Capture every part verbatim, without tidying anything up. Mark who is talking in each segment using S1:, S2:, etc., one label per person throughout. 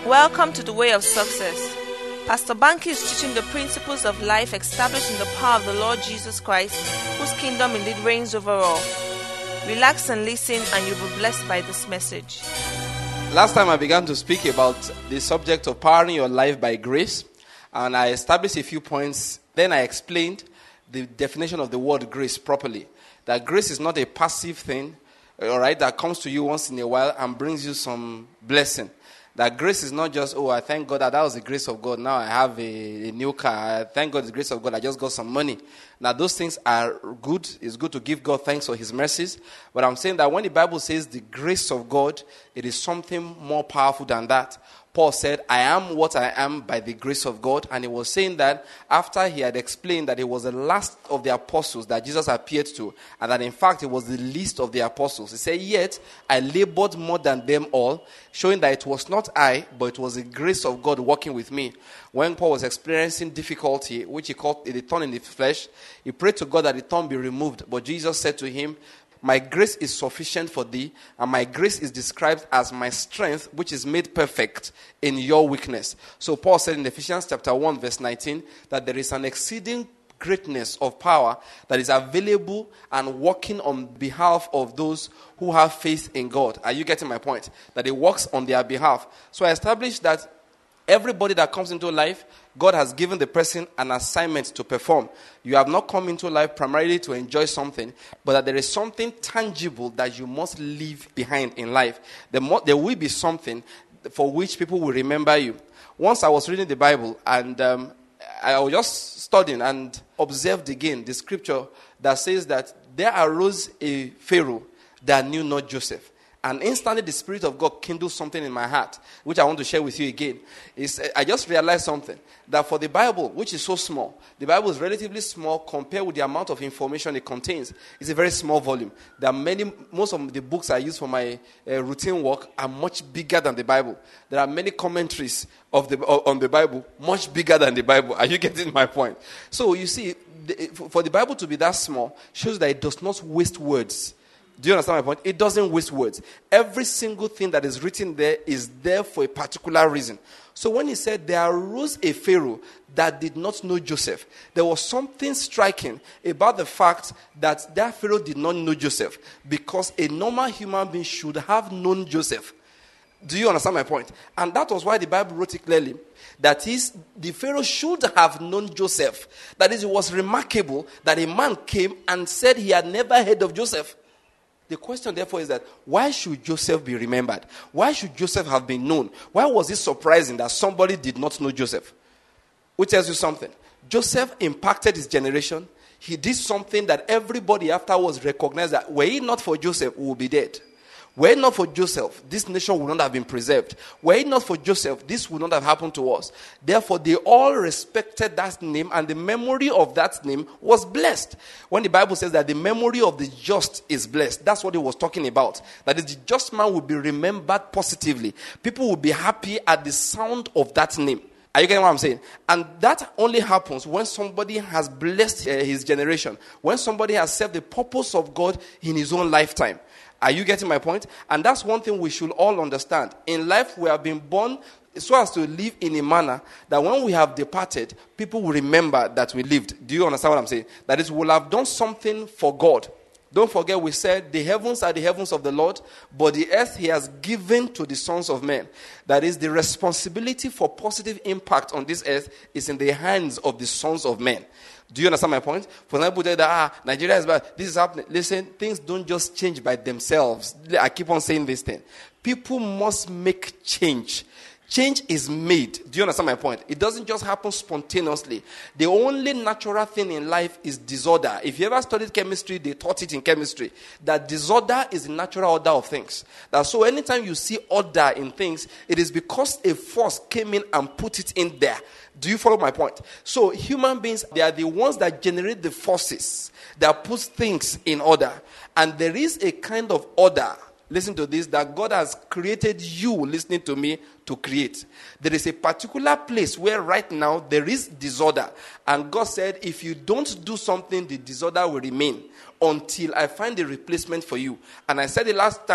S1: Welcome to the Way of Success. Pastor Banky is teaching the principles of life established in the power of the Lord Jesus Christ, whose kingdom indeed reigns over all. Relax and listen, and you'll be blessed by this message.
S2: Last time I began to speak about the subject of powering your life by grace, and I established a few points. Then I explained the definition of the word grace properly. That grace is not a passive thing, all right, that comes to you once in a while and brings you some blessing. That grace is not just, oh, I thank God that that was the grace of God. Now I have a, a new car. I thank God the grace of God. I just got some money. Now those things are good. It's good to give God thanks for his mercies. But I'm saying that when the Bible says the grace of God, it is something more powerful than that. Paul said, I am what I am by the grace of God. And he was saying that after he had explained that he was the last of the apostles that Jesus appeared to, and that in fact he was the least of the apostles. He said, yet I labored more than them all, showing that it was not I, but it was the grace of God working with me. When Paul was experiencing difficulty, which he called the thorn in the flesh, he prayed to God that the thorn be removed. But Jesus said to him, my grace is sufficient for thee, and my grace is described as my strength, which is made perfect in your weakness. So Paul said in Ephesians chapter one, verse nineteen, that there is an exceeding greatness of power that is available and working on behalf of those who have faith in God. Are you getting my point? That it works on their behalf. So I established that everybody that comes into life, God has given the person an assignment to perform. You have not come into life primarily to enjoy something, but that there is something tangible that you must leave behind in life. There, mo- there will be something for which people will remember you. Once I was reading the Bible, and um, I was just studying and observed again the scripture that says that there arose a Pharaoh that knew not Joseph. And instantly the Spirit of God kindled something in my heart, which I want to share with you again. Is I just realized something, that for the Bible, which is so small, the Bible is relatively small compared with the amount of information it contains. It's a very small volume. There are many, most of the books I use for my uh, routine work are much bigger than the Bible. There are many commentaries of the on the Bible, much bigger than the Bible. Are you getting my point? So you see, the, for the Bible to be that small shows that it does not waste words. Do you understand my point? It doesn't waste words. Every single thing that is written there is there for a particular reason. So when he said there arose a Pharaoh that did not know Joseph, there was something striking about the fact that that Pharaoh did not know Joseph, because a normal human being should have known Joseph. Do you understand my point? And that was why the Bible wrote it clearly. That is, the Pharaoh should have known Joseph. That is, it was remarkable that a man came and said he had never heard of Joseph. The question, therefore, is that why should Joseph be remembered? Why should Joseph have been known? Why was it surprising that somebody did not know Joseph? Which tells you something. Joseph impacted his generation. He did something that everybody afterwards recognized that were it not for Joseph, we would be dead. Were it not for Joseph, this nation would not have been preserved. Were it not for Joseph, this would not have happened to us. Therefore, they all respected that name, and the memory of that name was blessed. When the Bible says that the memory of the just is blessed, that's what it was talking about. That is, the just man will be remembered positively. People will be happy at the sound of that name. Are you getting what I'm saying? And that only happens when somebody has blessed uh, his generation. When somebody has served the purpose of God in his own lifetime. Are you getting my point? And that's one thing we should all understand. In life, we have been born so as to live in a manner that when we have departed, people will remember that we lived. Do you understand what I'm saying? That is, we'll have done something for God. Don't forget, we said the heavens are the heavens of the Lord, but the earth he has given to the sons of men. That is, the responsibility for positive impact on this earth is in the hands of the sons of men. Do you understand my point? For example, that ah, Nigeria is bad, this is happening. Listen, things don't just change by themselves. I keep on saying this thing. People must make change. Change is made. Do you understand my point? It doesn't just happen spontaneously. The only natural thing in life is disorder. If you ever studied chemistry, they taught it in chemistry. That disorder is the natural order of things. That so anytime you see order in things, it is because a force came in and put it in there. Do you follow my point? So human beings, they are the ones that generate the forces that put things in order. And there is a kind of order, listen to this, that God has created you, listening to me, to create. There is a particular place where right now there is disorder. And God said, if you don't do something, the disorder will remain until I find a replacement for you. And I said the last time,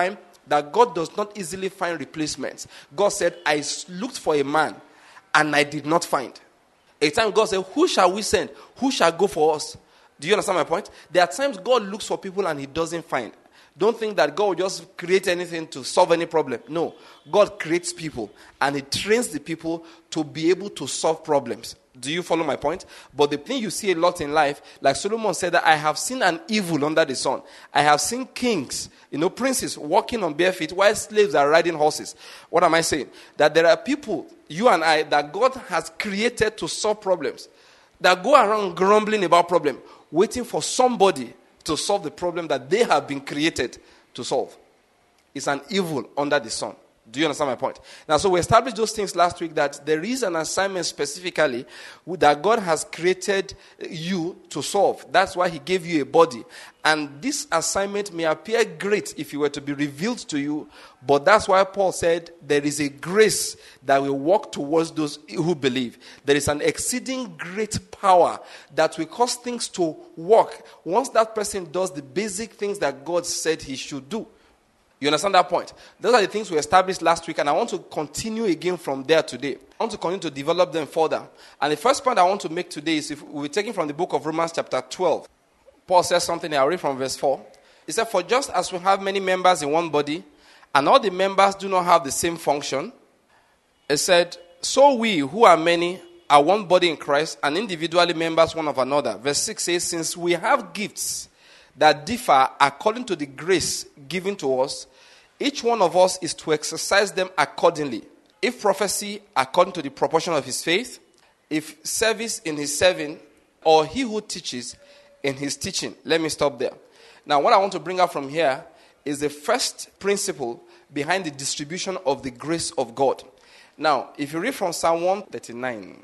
S2: that God does not easily find replacements. God said, I looked for a man and I did not find. A time God said, who shall we send? Who shall go for us? Do you understand my point? There are times God looks for people and he doesn't find. Don't think that God will just create anything to solve any problem. No. God creates people and he trains the people to be able to solve problems. Do you follow my point? But the thing you see a lot in life, like Solomon said, that I have seen an evil under the sun. I have seen kings, you know, princes walking on bare feet while slaves are riding horses. What am I saying? That there are people, you and I, that God has created to solve problems, that go around grumbling about problems, waiting for somebody to solve the problem that they have been created to solve. It's an evil under the sun. Do you understand my point? Now, so we established those things last week, that there is an assignment specifically that God has created you to solve. That's why he gave you a body. And this assignment may appear great if it were to be revealed to you, but that's why Paul said there is a grace that will walk towards those who believe. There is an exceeding great power that will cause things to work once that person does the basic things that God said he should do. You understand that point? Those are the things we established last week, and I want to continue again from there today. I want to continue to develop them further. And the first point I want to make today is, if we're taking from the book of Romans chapter twelve. Paul says something here. I'll read from verse four. He said, for just as we have many members in one body, and all the members do not have the same function, he said, so we who are many are one body in Christ, and individually members one of another. Verse six says, since we have gifts that differ according to the grace given to us, each one of us is to exercise them accordingly. If prophecy, according to the proportion of his faith; if service, in his serving; or he who teaches, in his teaching. Let me stop there. Now, what I want to bring up from here is the first principle behind the distribution of the grace of God. Now, if you read from Psalm one thirty-nine,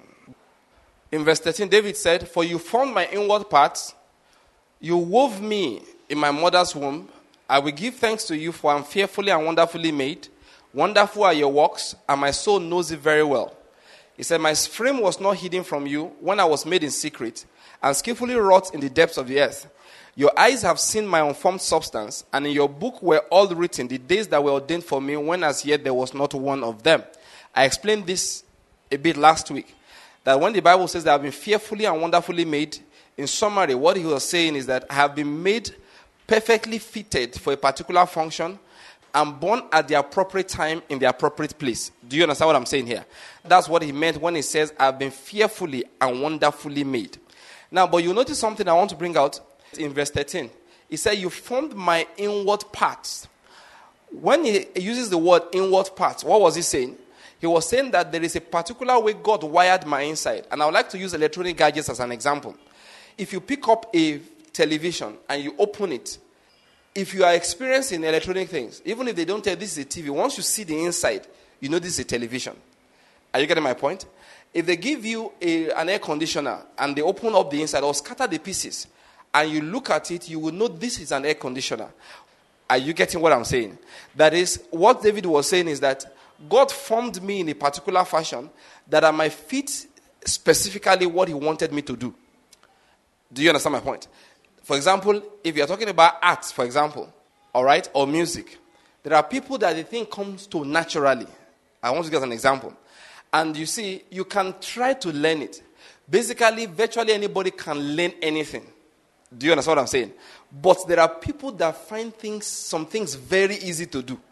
S2: in verse thirteen, David said, for you formed my inward parts, you wove me in my mother's womb. I will give thanks to you, for I am fearfully and wonderfully made. Wonderful are your works, and my soul knows it very well. He said, my frame was not hidden from you when I was made in secret, and skillfully wrought in the depths of the earth. Your eyes have seen my unformed substance, and in your book were all written the days that were ordained for me, when as yet there was not one of them. I explained this a bit last week, that when the Bible says that I have been fearfully and wonderfully made, in summary, what he was saying is that I have been made perfectly fitted for a particular function and born at the appropriate time in the appropriate place. Do you understand what I'm saying here? That's what he meant when he says, I've been fearfully and wonderfully made. Now, but you notice something I want to bring out in verse thirteen. He said, you formed my inward parts. When he uses the word inward parts, what was he saying? He was saying that there is a particular way God wired my inside. And I would like to use electronic gadgets as an example. If you pick up a television and you open it, if you are experiencing electronic things, even if they don't tell you this is a T V, once you see the inside, you know this is a television. Are you getting my point? If they give you a, an air conditioner and they open up the inside or scatter the pieces and you look at it, you will know this is an air conditioner. Are you getting what I'm saying? That is, what David was saying is that God formed me in a particular fashion that I might fit specifically what he wanted me to do. Do you understand my point? For example, if you're talking about art, for example, all right, or music, there are people that the thing comes to naturally. I want to give an example. And you see, you can try to learn it. Basically, virtually anybody can learn anything. Do you understand what I'm saying? But there are people that find things, some things very easy to do.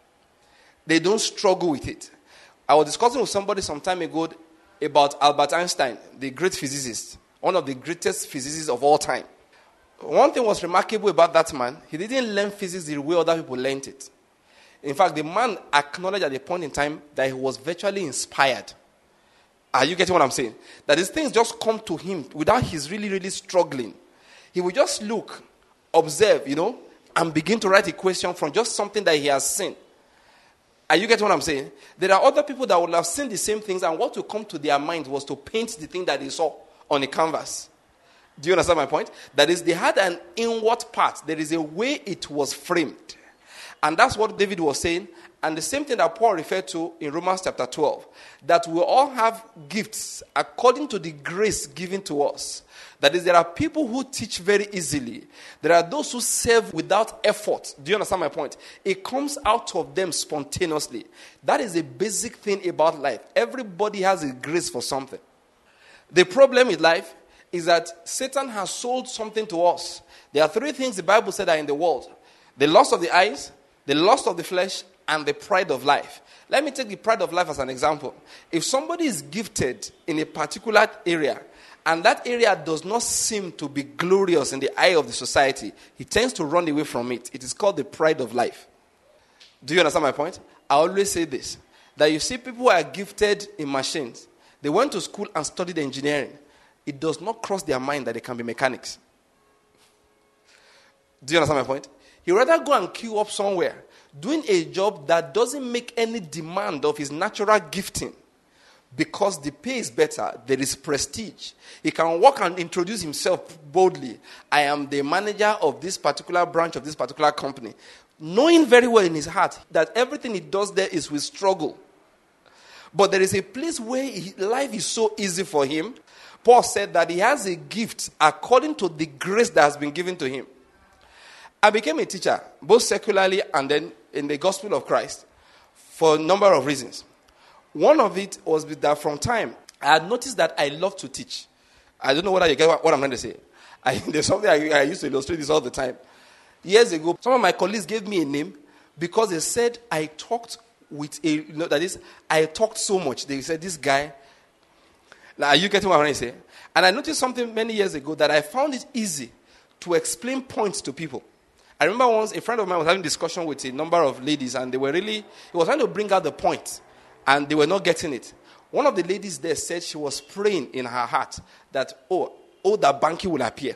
S2: They don't struggle with it. I was discussing with somebody some time ago about Albert Einstein, the great physicist, one of the greatest physicists of all time. One thing was remarkable about that man, he didn't learn physics the way other people learned it. In fact, the man acknowledged at a point in time that he was virtually inspired. Are you getting what I'm saying? That these things just come to him without his really, really struggling. He would just look, observe, you know, and begin to write a question from just something that he has seen. Are you getting what I'm saying? There are other people that would have seen the same things, and what will come to their mind was to paint the thing that they saw on a canvas. Do you understand my point? That is, they had an inward part. There is a way it was framed. And that's what David was saying. And the same thing that Paul referred to in Romans chapter twelve, that we all have gifts according to the grace given to us. That is, there are people who teach very easily. There are those who serve without effort. Do you understand my point? It comes out of them spontaneously. That is a basic thing about life. Everybody has a grace for something. The problem with life is that Satan has sold something to us. There are three things the Bible said are in the world: the lust of the eyes, the lust of the flesh, and the pride of life. Let me take the pride of life as an example. If somebody is gifted in a particular area, and that area does not seem to be glorious in the eye of the society, he tends to run away from it. It is called the pride of life. Do you understand my point? I always say this, that you see people who are gifted in machines. They went to school and studied engineering. It does not cross their mind that they can be mechanics. Do you understand my point? He rather go and queue up somewhere, doing a job that doesn't make any demand of his natural gifting. Because the pay is better, there is prestige. He can walk and introduce himself boldly. I am the manager of this particular branch of this particular company. Knowing very well in his heart that everything he does there is with struggle. But there is a place where he, life is so easy for him. Paul said that he has a gift according to the grace that has been given to him. I became a teacher, both secularly and then in the gospel of Christ, for a number of reasons. One of it was that from time, I had noticed that I love to teach. I don't know whether you get what I'm trying to say. I, there's something I, I used to illustrate this all the time. Years ago, some of my colleagues gave me a name because they said I talked with a, you know, that is, I talked so much. They said, this guy, are you getting what I'm trying to say? And I noticed something many years ago that I found it easy to explain points to people. I remember once a friend of mine was having a discussion with a number of ladies, and they were really, he was trying to bring out the point, and they were not getting it. One of the ladies there said she was praying in her heart that, oh, oh, that Banky will appear.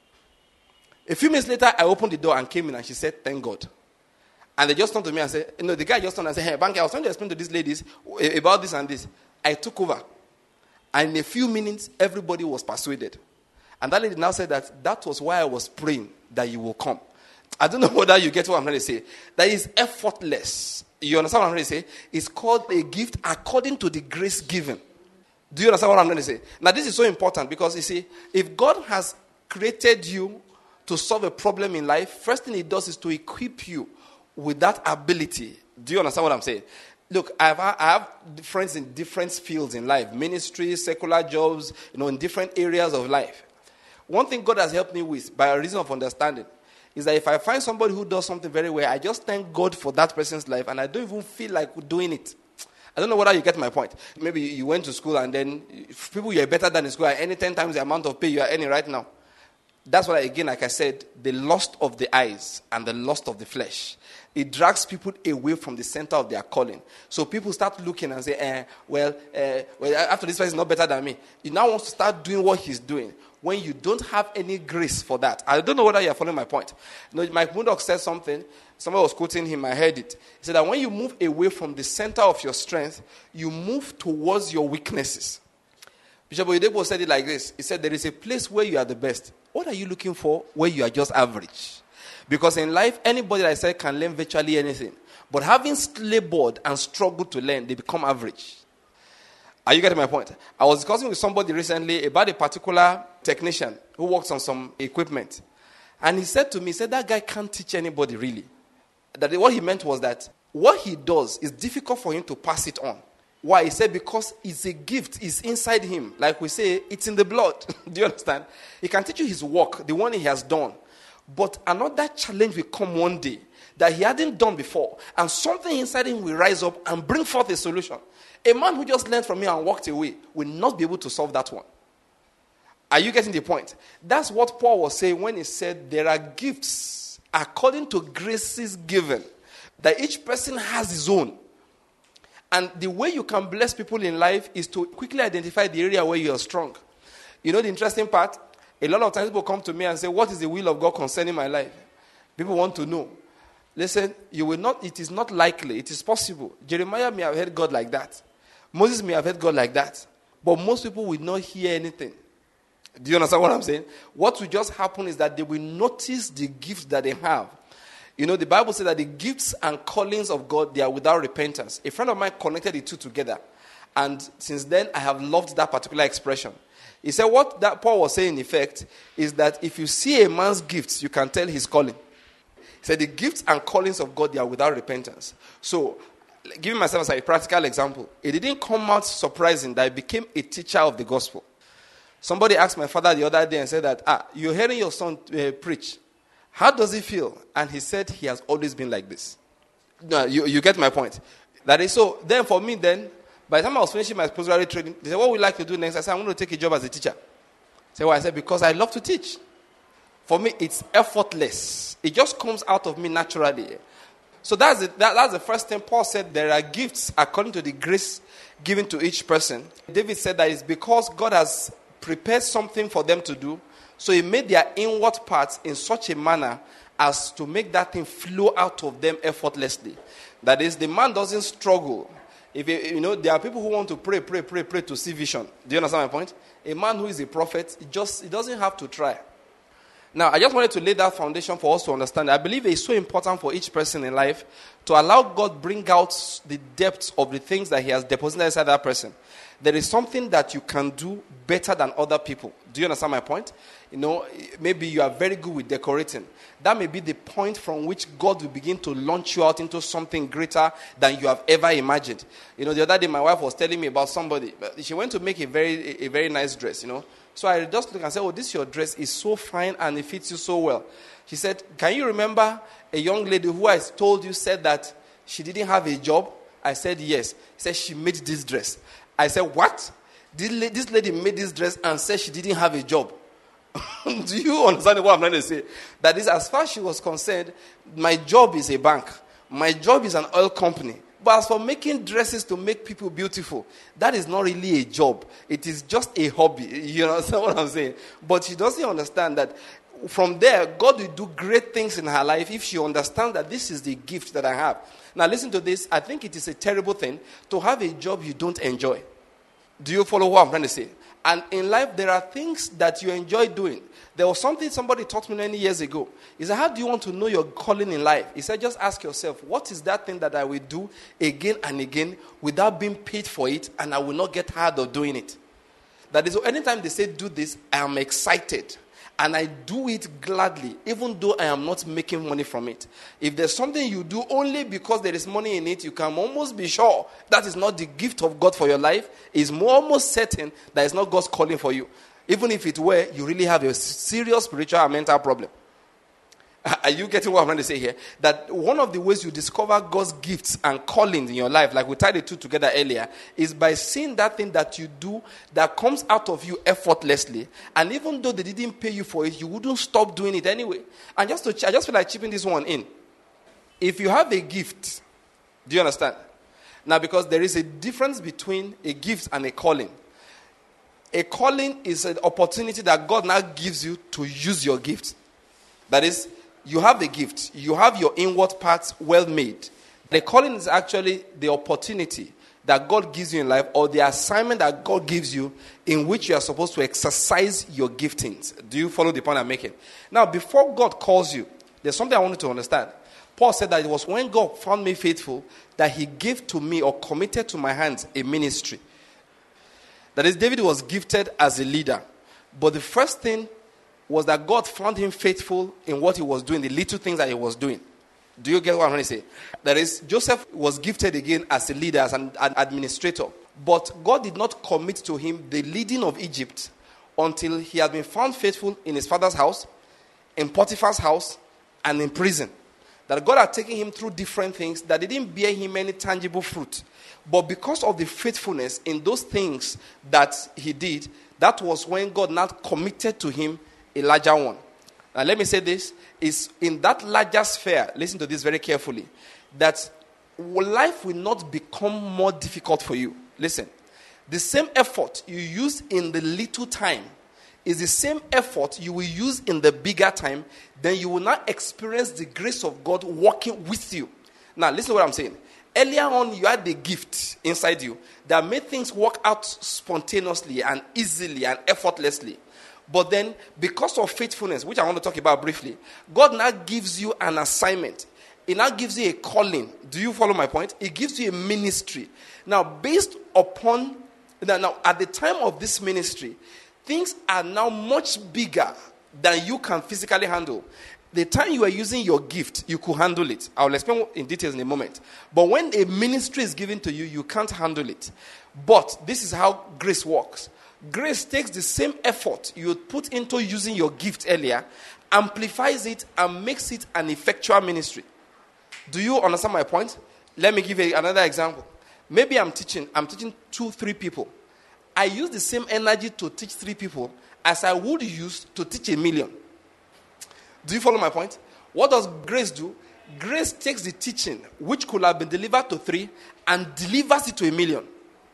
S2: A few minutes later, I opened the door and came in, and she said, thank God. And they just turned to me and said, you know, the guy just turned and said, hey, Banky, I was trying to explain to these ladies about this and this. I took over. And in a few minutes, everybody was persuaded. And that lady now said that that was why I was praying that you will come. I don't know whether you get what I'm trying to say. That is effortless. You understand what I'm trying to say? It's called a gift according to the grace given. Do you understand what I'm trying to say? Now, this is so important because, you see, if God has created you to solve a problem in life, first thing he does is to equip you with that ability. Do you understand what I'm saying? Look, I have, I have friends in different fields in life, ministry, secular jobs, you know, in different areas of life. One thing God has helped me with, by a reason of understanding, is that if I find somebody who does something very well, I just thank God for that person's life, and I don't even feel like doing it. I don't know whether you get my point. Maybe you went to school, and then people you are better than in school are earning ten times the amount of pay you are earning right now. That's why, again, like I said, the lust of the eyes and the lust of the flesh, it drags people away from the center of their calling. So people start looking and say, eh, well, eh, well, after this person is not better than me. You now want to start doing what he's doing when you don't have any grace for that. I don't know whether you're following my point. You know, Mike Murdoch said something. Somebody was quoting him. I heard it. He said that when you move away from the center of your strength, you move towards your weaknesses. Bishop Oyedepo said it like this. He said there is a place where you are the best. What are you looking for where you are just average? Because in life, anybody that I said can learn virtually anything. But having labored and struggled to learn, they become average. Are you getting my point? I was discussing with somebody recently about a particular technician who works on some equipment. And he said to me, he said, that guy can't teach anybody really. That what he meant was that what he does is difficult for him to pass it on. Why? He said because it's a gift. It's inside him. Like we say, it's in the blood. Do you understand? He can teach you his work, the one he has done. But another challenge will come one day that he hadn't done before. And something inside him will rise up and bring forth a solution. A man who just learned from me and walked away will not be able to solve that one. Are you getting the point? That's what Paul was saying when he said there are gifts according to graces given. That each person has his own. And the way you can bless people in life is to quickly identify the area where you are strong. You know the interesting part? A lot of times people come to me and say, what is the will of God concerning my life? People want to know. Listen, you will not, it is not likely, it is possible. Jeremiah may have heard God like that. Moses may have heard God like that. But most people will not hear anything. Do you understand what I'm saying? What will just happen is that they will notice the gifts that they have. You know, the Bible says that the gifts and callings of God, they are without repentance. A friend of mine connected the two together. And since then, I have loved that particular expression. He said what that Paul was saying in effect is that if you see a man's gifts, you can tell his calling. He said the gifts and callings of God, they are without repentance. So, giving myself as a practical example, it didn't come out surprising that I became a teacher of the gospel. Somebody asked my father the other day and said that, ah, you're hearing your son uh, preach. How does he feel? And he said he has always been like this. No, you, you get my point. That is so. Then for me then, by the time I was finishing my postgraduate training, they said, what would you like to do next? I said, I'm going to take a job as a teacher. I said, well, I said, because I love to teach. For me, it's effortless. It just comes out of me naturally. So that's the, that, that's the first thing. Paul said there are gifts according to the grace given to each person. David said that it's because God has prepared something for them to do. So he made their inward parts in such a manner as to make that thing flow out of them effortlessly. That is, the man doesn't struggle. If you, you know, there are people who want to pray, pray, pray, pray to see vision. Do you understand my point? A man who is a prophet, he just he doesn't have to try. Now, I just wanted to lay that foundation for us to understand. I believe it's so important for each person in life to allow God bring out the depths of the things that he has deposited inside that person. There is something that you can do better than other people. Do you understand my point? You know, maybe you are very good with decorating. That may be the point from which God will begin to launch you out into something greater than you have ever imagined. You know, the other day my wife was telling me about somebody. She went to make a very, a very nice dress, you know. So I just looked and said, oh, this your dress is so fine and it fits you so well. She said, can you remember a young lady who I told you said that she didn't have a job? I said, yes. She said, she made this dress. I said, what? This lady made this dress and said she didn't have a job. Do you understand what I'm trying to say? That is, as far as she was concerned, my job is a bank. My job is an oil company. But as for making dresses to make people beautiful, that is not really a job. It is just a hobby. You understand what I'm saying? But she doesn't understand that from there, God will do great things in her life if she understands that this is the gift that I have. Now listen to this. I think it is a terrible thing to have a job you don't enjoy. Do you follow what I'm trying to say? And in life, there are things that you enjoy doing. There was something somebody taught me many years ago. He said, how do you want to know your calling in life? He said, just ask yourself, what is that thing that I will do again and again without being paid for it, and I will not get tired of doing it? That is, anytime they say do this, I am excited. And I do it gladly, even though I am not making money from it. If there's something you do only because there is money in it, you can almost be sure that is not the gift of God for your life. It's more almost certain that it's not God's calling for you. Even if it were, you really have a serious spiritual and mental problem. Are you getting what I'm trying to say here? That one of the ways you discover God's gifts and callings in your life, like we tied the two together earlier, is by seeing that thing that you do that comes out of you effortlessly. And even though they didn't pay you for it, you wouldn't stop doing it anyway. And just to, I just feel like chipping this one in. If you have a gift, do you understand? Now, because there is a difference between a gift and a calling. A calling is an opportunity that God now gives you to use your gift. That is, you have the gift. You have your inward parts well made. The calling is actually the opportunity that God gives you in life, or the assignment that God gives you in which you are supposed to exercise your giftings. Do you follow the point I'm making? Now, before God calls you, there's something I want you to understand. Paul said that it was when God found me faithful that he gave to me or committed to my hands a ministry. That is, David was gifted as a leader. But the first thing was that God found him faithful in what he was doing, the little things that he was doing. Do you get what I'm trying to say? That is, Joseph was gifted again as a leader, as an, an administrator. But God did not commit to him the leading of Egypt until he had been found faithful in his father's house, in Potiphar's house, and in prison. That God had taken him through different things that didn't bear him any tangible fruit. But because of the faithfulness in those things that he did, that was when God now committed to him a larger one. Now let me say this, is in that larger sphere, listen to this very carefully, that life will not become more difficult for you. Listen, the same effort you use in the little time is the same effort you will use in the bigger time. Then you will not experience the grace of God working with you. Now listen to what I'm saying. Earlier on, you had the gift inside you that made things work out spontaneously and easily and effortlessly. But then, because of faithfulness, which I want to talk about briefly, God now gives you an assignment. It now gives you a calling. Do you follow my point? It gives you a ministry. Now, based upon, now at the time of this ministry, things are now much bigger than you can physically handle. The time you are using your gift, you could handle it. I'll explain in details in a moment. But when a ministry is given to you, you can't handle it. But this is how grace works. Grace takes the same effort you put into using your gift earlier, amplifies it, and makes it an effectual ministry. Do you understand my point? Let me give you another example. Maybe I'm teaching, I'm teaching two, three people. I use the same energy to teach three people as I would use to teach a million. Do you follow my point? What does grace do? Grace takes the teaching, which could have been delivered to three, and delivers it to a million.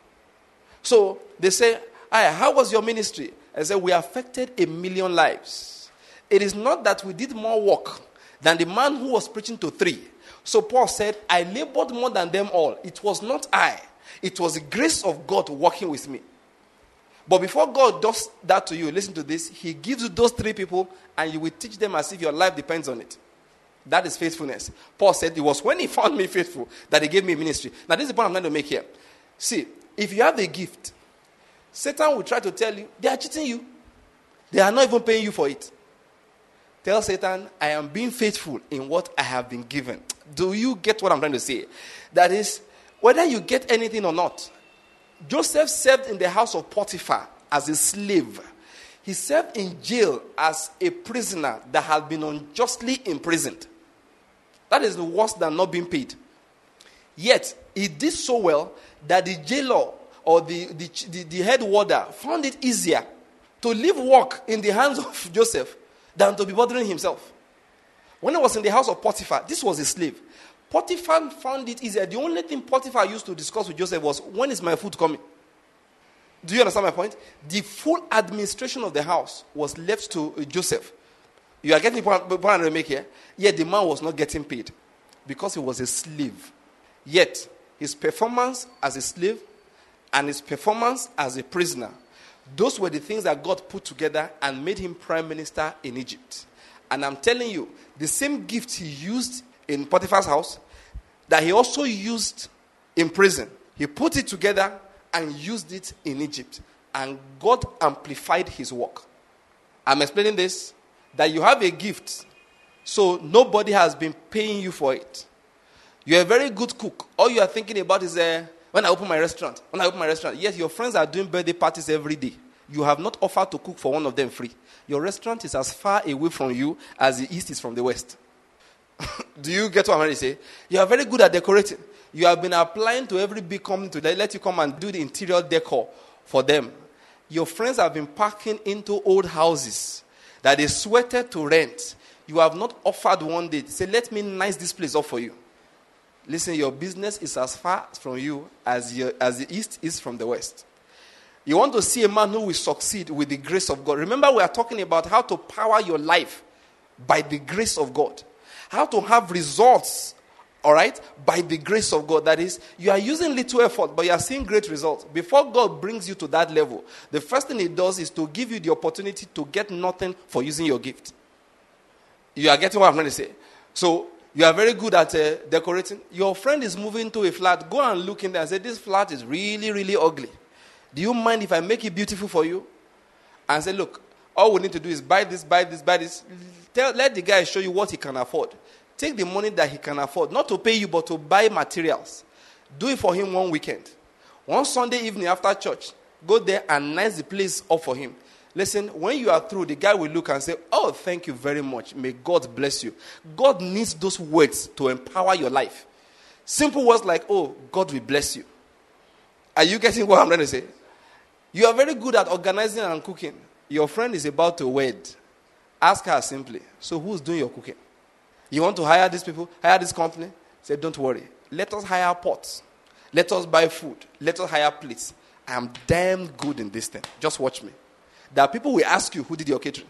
S2: So they say, "Hi, how was your ministry?" I said, "We affected a million lives." It is not that we did more work than the man who was preaching to three. So Paul said, "I labored more than them all." It was not I. It was the grace of God working with me. But before God does that to you, listen to this. He gives you those three people and you will teach them as if your life depends on it. That is faithfulness. Paul said it was when he found me faithful that he gave me ministry. Now this is the point I'm trying to make here. See, if you have a gift, Satan will try to tell you, they are cheating you. They are not even paying you for it. Tell Satan, I am being faithful in what I have been given. Do you get what I'm trying to say? That is, whether you get anything or not, Joseph served in the house of Potiphar as a slave. He served in jail as a prisoner that had been unjustly imprisoned. That is worse than not being paid. Yet, he did so well that the jailer or the, the, the, the head warder found it easier to leave work in the hands of Joseph than to be bothering himself. When he was in the house of Potiphar, this was a slave. Potiphar found it easier. The only thing Potiphar used to discuss with Joseph was, when is my food coming? Do you understand my point? The full administration of the house was left to Joseph. You are getting the point, point I'm going to make here? Yet the man was not getting paid because he was a slave. Yet his performance as a slave and his performance as a prisoner, those were the things that God put together and made him prime minister in Egypt. And I'm telling you, the same gift he used in Potiphar's house, that he also used in prison. He put it together and used it in Egypt. And God amplified his work. I'm explaining this, that you have a gift, so nobody has been paying you for it. You're a very good cook. All you are thinking about is, uh, when I open my restaurant, when I open my restaurant, yes, your friends are doing birthday parties every day. You have not offered to cook for one of them free. Your restaurant is as far away from you as the east is from the west. Do you get what I'm trying to say? You are very good at decorating. You have been applying to every big company to let you come and do the interior decor for them. Your friends have been packing into old houses that they sweated to rent. You have not offered one day. Say, let me nice this place up for you. Listen, your business is as far from you as, your, as the east is from the west. You want to see a man who will succeed with the grace of God. Remember, we are talking about how to power your life by the grace of God. How to have results, all right, by the grace of God. That is, you are using little effort, but you are seeing great results. Before God brings you to that level, the first thing he does is to give you the opportunity to get nothing for using your gift. You are getting what I'm trying to say? So, you are very good at uh, decorating. Your friend is moving to a flat. Go and look in there and say, this flat is really, really ugly. Do you mind if I make it beautiful for you? And say, look, all we need to do is buy this, buy this, buy this. Tell, let the guy show you what he can afford. Take the money that he can afford, not to pay you, but to buy materials. Do it for him one weekend. One Sunday evening after church, go there and nice the place up for him. Listen, when you are through, the guy will look and say, oh, thank you very much. May God bless you. God needs those words to empower your life. Simple words like, oh, God will bless you. Are you getting what I'm trying to say? You are very good at organizing and cooking. Your friend is about to wed. Ask her simply, so who's doing your cooking? You want to hire these people, hire this company? Say, don't worry. Let us hire pots. Let us buy food. Let us hire plates. I am damn good in this thing. Just watch me. There are people will ask you who did your catering.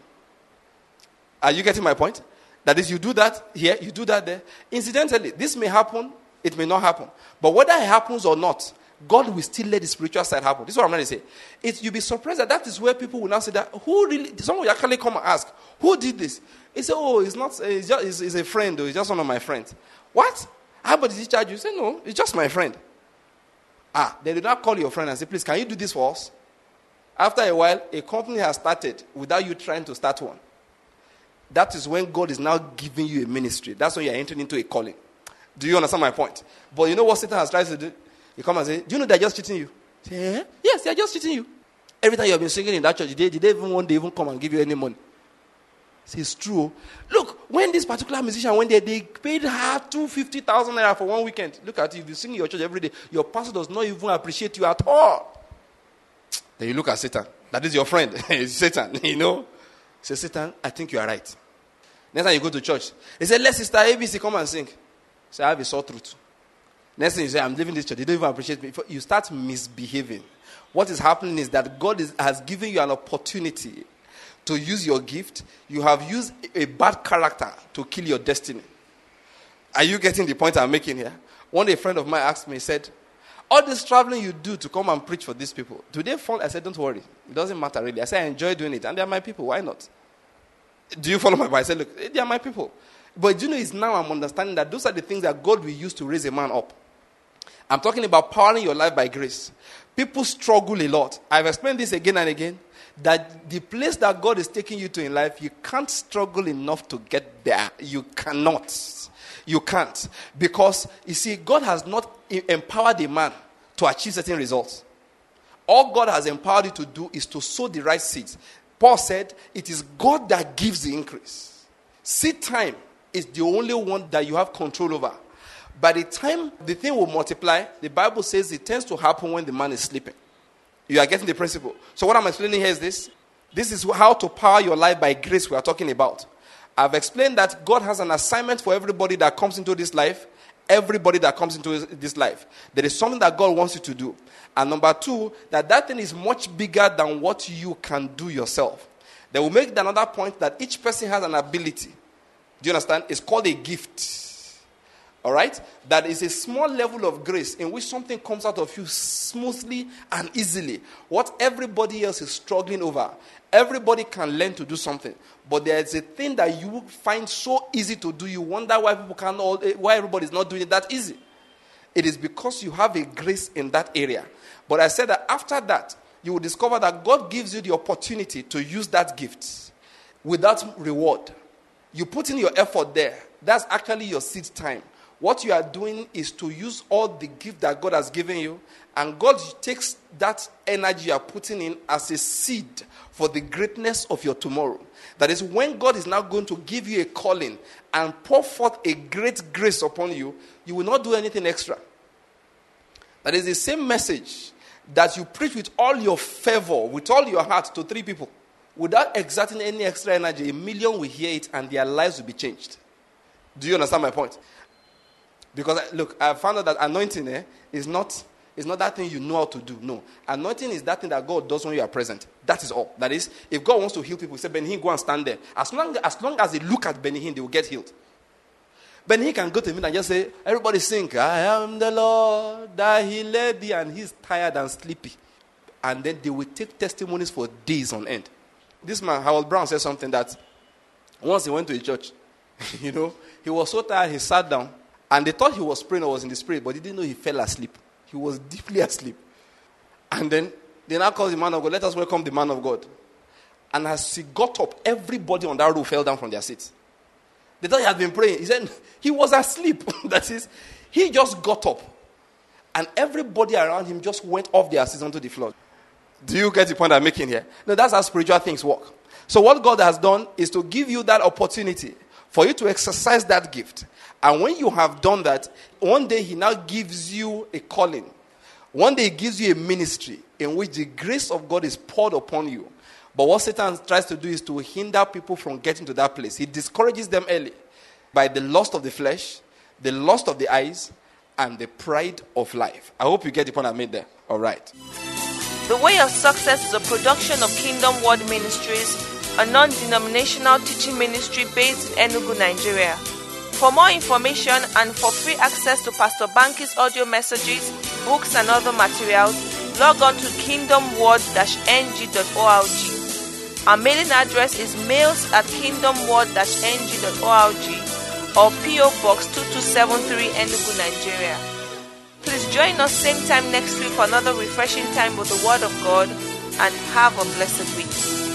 S2: Are you getting my point? That is, you do that here, you do that there. Incidentally, this may happen, it may not happen. But whether it happens or not, God will still let the spiritual side happen. This is what I'm going to say. It, you'll be surprised that that is where people will now say that, who really, someone will actually come and ask, who did this? He said, oh, it's not, it's just, it's, it's a friend, though. It's just one of my friends. What? How about did he charge you? You say, no, it's just my friend. Ah, they did not call your friend and say, please, can you do this for us? After a while, a company has started without you trying to start one. That is when God is now giving you a ministry. That's when you are entering into a calling. Do you understand my point? But you know what Satan has tried to do? He comes and says, do you know they're just cheating you? Say, eh? Yes, they're just cheating you. Every time you have been singing in that church, did they, did they even one day even come and give you any money? Say, it's true. Look, when this particular musician went there, they paid her two hundred fifty thousand naira for one weekend. Look at you. If you sing in your church every day, your pastor does not even appreciate you at all. Then you look at Satan. That is your friend. It's Satan, you know. Say, Satan, I think you are right. Next time you go to church, they say, let Sister A B C come and sing. Say, I have a sore truth. Next thing you say, I'm leaving this church. They don't even appreciate me. You start misbehaving. What is happening is that God is, has given you an opportunity to use your gift. You have used a bad character to kill your destiny. Are you getting the point I'm making here? One day a friend of mine asked me, he said, all this traveling you do to come and preach for these people, do they fall? I said, don't worry. It doesn't matter really. I said, I enjoy doing it. And they are my people. Why not? Do you follow my Bible? I said, look, they are my people. But you know, it's now I'm understanding that those are the things that God will use to raise a man up. I'm talking about powering your life by grace. People struggle a lot. I've explained this again and again, that the place that God is taking you to in life, you can't struggle enough to get there. You cannot. You can't. Because, you see, God has not empowered a man to achieve certain results. All God has empowered you to do is to sow the right seeds. Paul said, it is God that gives the increase. Seed time is the only one that you have control over. By the time the thing will multiply, the Bible says it tends to happen when the man is sleeping. You are getting the principle. So what I'm explaining here is this. This is how to power your life by grace we are talking about. I've explained that God has an assignment for everybody that comes into this life. Everybody that comes into this life. There is something that God wants you to do. And number two, that that thing is much bigger than what you can do yourself. They will make another point that each person has an ability. Do you understand? It's called a gift. All right? That is a small level of grace in which something comes out of you smoothly and easily. What everybody else is struggling over. Everybody can learn to do something. But there is a thing that you find so easy to do. You wonder why people can't all, why everybody is not doing it that easy. It is because you have a grace in that area. But I said that after that, you will discover that God gives you the opportunity to use that gift without reward. You put in your effort there. That's actually your seed time. What you are doing is to use all the gift that God has given you, and God takes that energy you are putting in as a seed for the greatness of your tomorrow. That is when God is now going to give you a calling and pour forth a great grace upon you, you will not do anything extra. That is the same message that you preach with all your fervor, with all your heart to three people. Without exerting any extra energy, a million will hear it and their lives will be changed. Do you understand my point? Because, look, I found out that anointing eh, is not is not that thing you know how to do. No. Anointing is that thing that God does when you are present. That is all. That is, if God wants to heal people, say, Benny Hinn, go and stand there. As long, as long as they look at Benny Hinn, they will get healed. Benny Hinn can go to me and just say, everybody sing, I am the Lord that he led thee, and he's tired and sleepy. And then they will take testimonies for days on end. This man, Howard Brown, said something that once he went to a church, you know, he was so tired, he sat down, and they thought he was praying or was in the spirit, but he didn't know he fell asleep. He was deeply asleep. And then they now called the man of God, let us welcome the man of God. And as he got up, everybody on that row fell down from their seats. They thought he had been praying. He said he was asleep. That is, he just got up. And everybody around him just went off their seats onto the floor. Do you get the point I'm making here? No, that's how spiritual things work. So what God has done is to give you that opportunity for you to exercise that gift. And when you have done that, one day he now gives you a calling. One day he gives you a ministry in which the grace of God is poured upon you. But what Satan tries to do is to hinder people from getting to that place. He discourages them early by the lust of the flesh, the lust of the eyes, and the pride of life. I hope you get the point I made there. All right.
S1: The Way of Success is a production of Kingdom Word Ministries, a non-denominational teaching ministry based in Enugu, Nigeria. For more information and for free access to Pastor Banky's audio messages, books and other materials, log on to kingdom word dash n g dot org. Our mailing address is mails at kingdom word dash n g dot org or P O Box two two seven three Enugu, Nigeria. Please join us same time next week for another refreshing time with the Word of God, and have a blessed week.